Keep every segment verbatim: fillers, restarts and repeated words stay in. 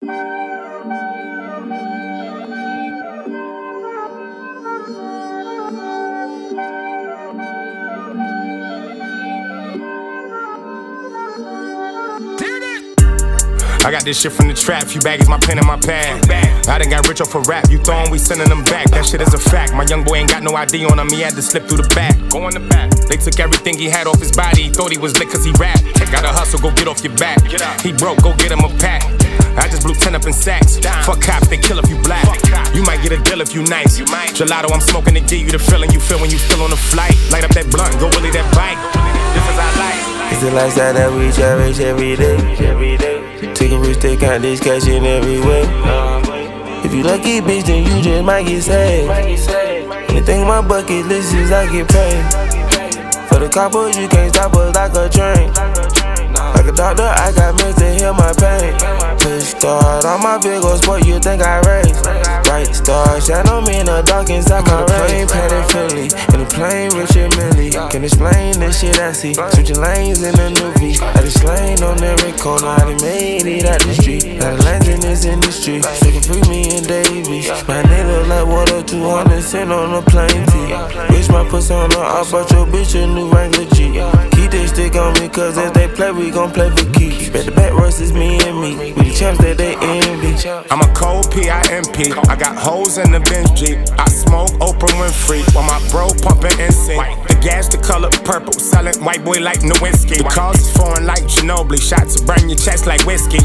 I got this shit from the trap, few baggies, my pen and my pad. I done got rich off a rap, you throwin', we sending them back. That shit is a fact, my young boy ain't got no I D on him, he had to slip through the back. Go on the back. They took everything he had off his body, he thought he was lit cause he rap. Gotta hustle, go get off your back. He broke, go get him a pack. I just blew ten up in sacks. Fuck cops, they kill if you black. You might get a deal if you nice. Gelato, I'm smoking to give you the feeling you feel when you still on the flight. Light up that blunt, go Willie that bike. This is our life. It's the lifestyle that we cherish every day. Every day. Take a risk, take out this cash in every way. If you lucky, bitch, then you just might get saved. Anything on my bucket list is I get paid. For the coppers, you can't stop us like a train. Like a doctor, I got meds to heal my pain. Push start on my Virgo sport, you think I race. Right star, shadow me in the dark inside my rain. Padded Philly, in the plane, Richard Millie. Can explain the shit I see. Switching lanes in the new V. I just slain on every corner, I done made it out the street. Got a lanes in this industry, so can free me and Davey. My name look like water, two hundred cent on a plane T. Wish my pussy on the off, but your bitch a new Wrangler G. Keep this stick on me, cause as they play, we gon' play for keeps. Bet the back versus me and me. We the champs that they envy. I'm a cold P I M P. I got hoes in the Benz Jeep. I smoke Oprah Winfrey while my bro pumping N Sync. The gas the color purple, selling white boy like Nowinski. The cars is foreign like Ginobili. Shots to burn your chest like whiskey.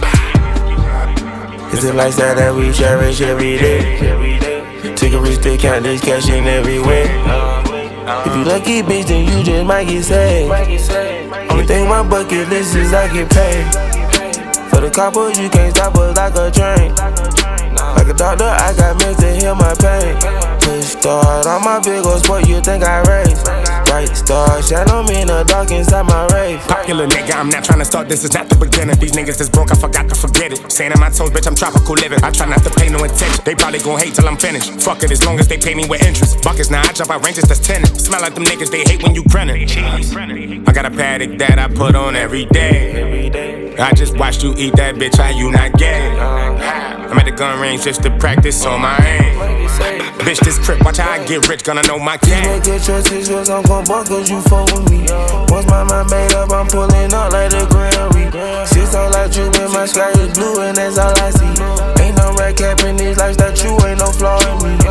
It's the lifestyle that we cherish every day. Take a risk, take out this cash in every way. If you lucky, bitch, then you just might get saved. Only thing on my bucket list is I get paid. For the coppers, you can't stop us like a train. Like a doctor, I got meds to heal my pain. Push start on my Virgo sport, you think I race. Right star, shadow me in the dark inside my rave. Popular nigga, I'm not trying to start, this is not the beginning. These niggas is broke, I forgot to forget it. Saying on my toes, bitch, I'm tropical living. I try not to pay no attention. They probably gon' hate till I'm finished. Fuck it, as long as they pay me with interest. Buckets, now I jump out ranges, that's ten. Smell like them niggas, they hate when you grinning. I got a paddock that I put on every day. I just watched you eat that bitch, how you not gay? I'm at the gun range just to practice on my aim. Bitch, this crip, watch how I get rich, gonna know my game. Make good choices, cause I'm gon' bump, cause you fuck with me. Once my mind made up, I'm pulling up like the Grand Reap. Six on like you, and my sky is blue, and that's all I see. Ain't no red cap in this lifestyle, you ain't no flaw in me.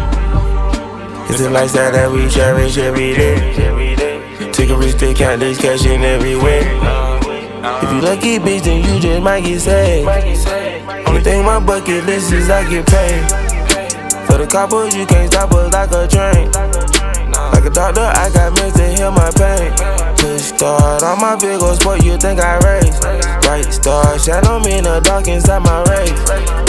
It's the lifestyle that we cherish every day. Take a risk, take out this cash in every way. If you lucky, bitch, then you just might get saved. Only thing on my bucket list is I get paid. For the coppers, you can't stop us like a train. Like a doctor, I got meds to heal my pain. Push start on my Virgo sport, you think I race. Right star, shadow me in the dark inside my rave.